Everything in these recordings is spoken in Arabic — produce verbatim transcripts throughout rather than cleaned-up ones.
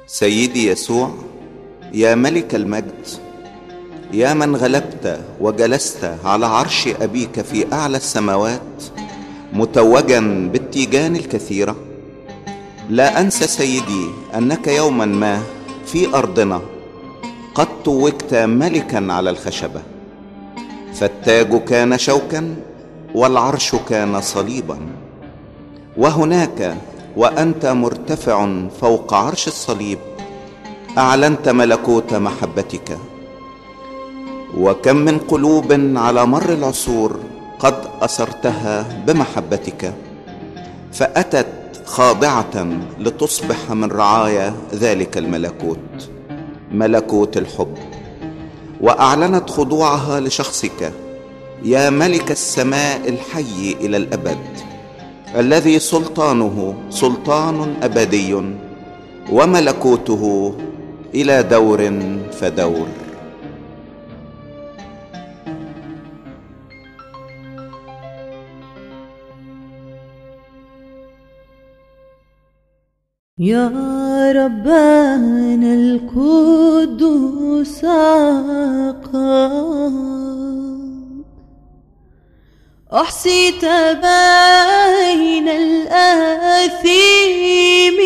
سيدي يسوع، يا ملك المجد، يا من غلبت وجلست على عرش أبيك في أعلى السماوات متوجا بالتيجان الكثيرة، لا أنسى سيدي أنك يوما ما في أرضنا قد توجت ملكا على الخشبة، فالتاج كان شوكا والعرش كان صليبا، وهناك وأنت مرتفع فوق عرش الصليب أعلنت ملكوت محبتك. وكم من قلوب على مر العصور قد أسرتها بمحبتك، فأتت خاضعة لتصبح من رعايا ذلك الملكوت، ملكوت الحب، وأعلنت خضوعها لشخصك يا ملك السماء الحي إلى الأبد، الذي سلطانه سلطان أبدي وملكوته إلى دور فدور. يا ربنا القدوس أحصيت بين الآثيم،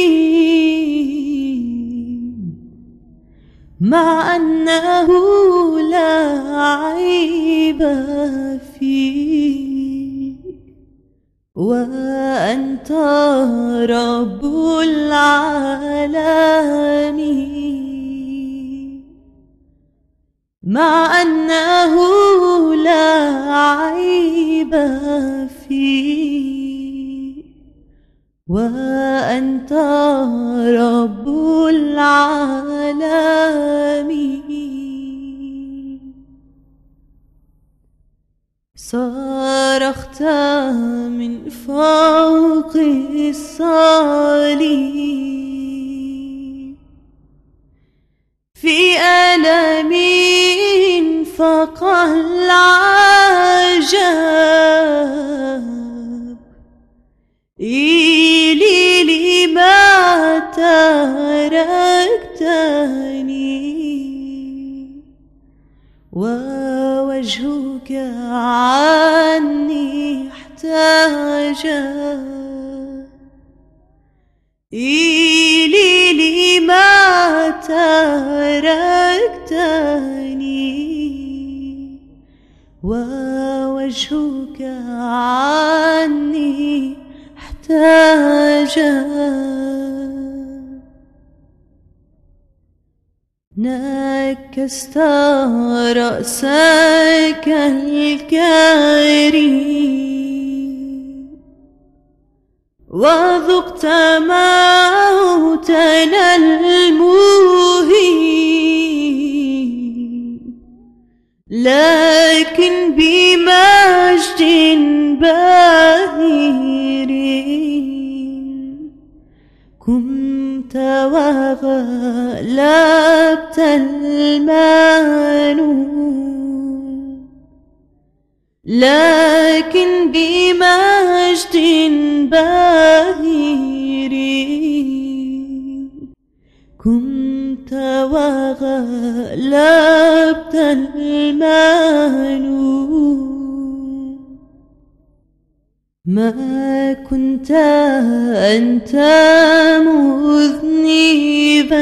مع أنه لا عيب فيه، وأنت رب العالمين، مع أنه لا عيب فيه، وأنت رب العالمين. صرخت من فوق الصليب في ألم فقه العجب، إلي لما تركتني ووجهك عني احتجب، إلي لما تركتني ووجهك عني احتجب. نكست رأسك الكريم وذقت موتنا المهين، لكن بمجد باهر كنت وغلبت المنون، لكن بمجد باهر كنت وغلبت المنون. ما كنت أنت مذنبا،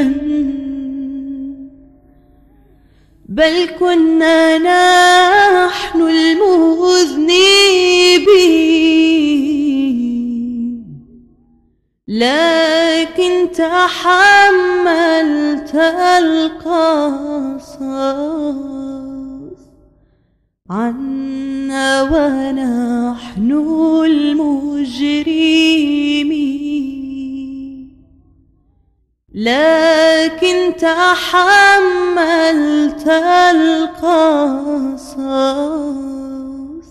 بل كنا نحن المذنبين، لكن تحملت القصاص عنا ونحن المجرمين، لكن تحملت القصاص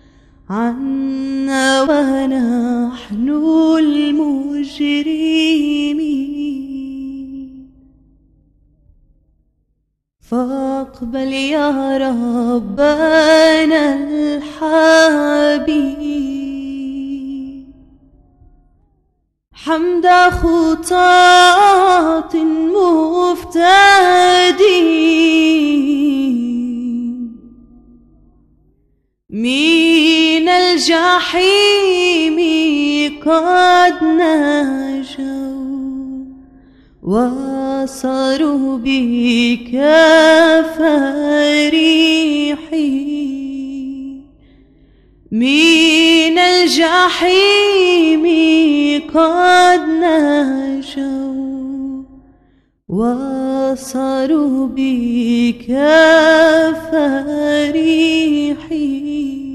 عنا ونحن المجرمين. فاقبل يا ربنا الحبيب حمد خطاة مفتدين من الجحيم قد نجوا وصاروا بك فرحين من الجحيم قد نجوا وصاروا بك فرحين